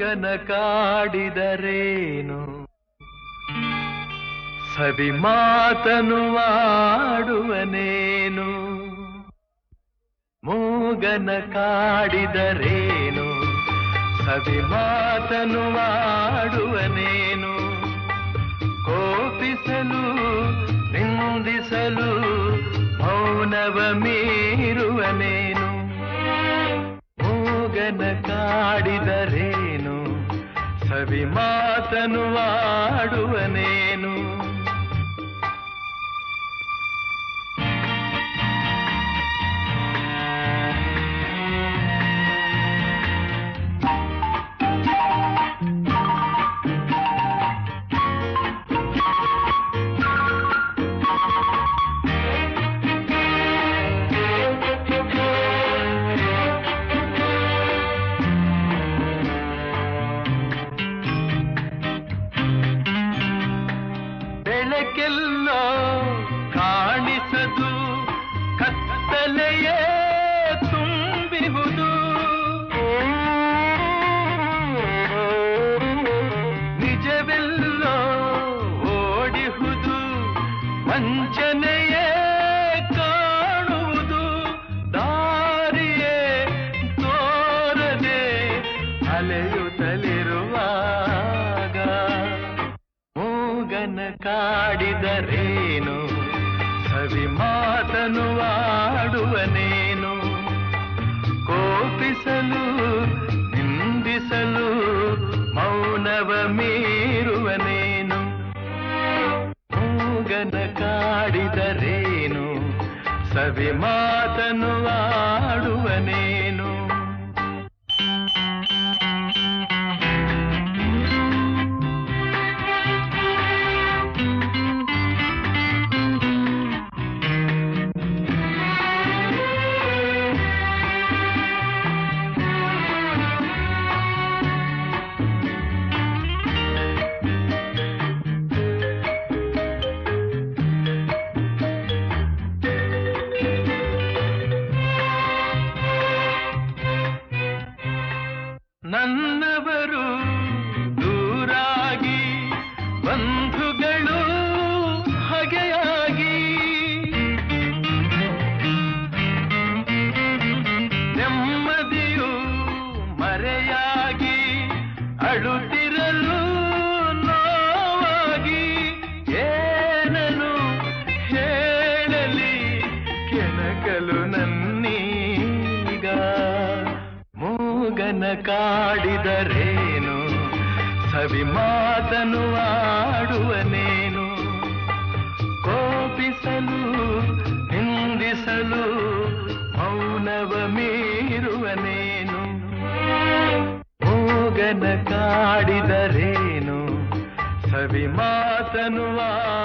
ಮೂಗನ ಕಾಡಿದರೇನು ಸವಿ ಮಾತನು ಆಡುವನೇನು ಮೂಗನ ಕಾಡಿದರೇನು ಸವಿ ಮಾತನು ಆಡುವನೇನು ಕೋಪಿಸಲು ನಿಂದಿಸಲು ಮೌನವ ಮೀರುವನೇನು ಮೂಗನ ಕಾಡಿದರೇನು ಸವಿ ಮಾತನು ಆಡುವನೇನು ಬೆಳಕೆಲ್ಲೋ ಕಾಣಿಸದು ಕತ್ತಲೆಯೇ ತುಂಬಿಹುದು ನಿಜವೆಲ್ಲೋ ಓಡಿಹುದು ವಂಚನೆಯೇ ಕಾಣುವುದು ದಾರಿಯೇ ತೋರದೆ ಅಲೆಯುತ್ತಲಿರುವಾಗ ಮೂಗನ ಕಾಡಿದರೇನು ಸವಿ ಮಾತನು ಆಡುವನೇನು ಕೋಪಿಸಲು ನಿಂದಿಸಲು ಮೌನವ ಮೀರುವನೇನು ಮೂಗನ ಕಾಡಿದರೇನು ಸವಿ ಮಾತನು ಆಡುವನೇನು ನನ್ನವರು ದೂರಾಗಿ ಬಂಧುಗಳು ಹಗೆಯಾಗಿ ನೆಮ್ಮದಿಯು ಮರೆಯಾಗಿ ಅಳುತ್ತಿರಲು ನೋವಾಗಿ ಏನನು ಹೇಳಲಿ ಕೆಣಕಲು ನನ್ನೀಗ ಮೂಗನ ಕಾಡಿದರೇನು ಸವಿ ಮಾತನು ಆಡುವನೇನು ಕೋಪಿಸಲು ನಿಂದಿಸಲು ಮೌನವ ಮೀರುವನೇನು ಮೂಗನ ಕಾಡಿದರೇನು ಸವಿ ಮಾತನು